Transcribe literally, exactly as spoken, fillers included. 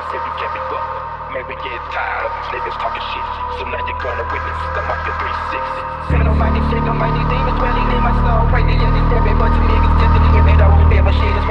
if you can't be booked. Maybe get tired of these niggas talking shit, so now you're gonna witness the Mafia three sixty. Coming on my shit, on my demons dwelling in my soul. Crazy in this every bunch of niggas just in the image I won't never shit.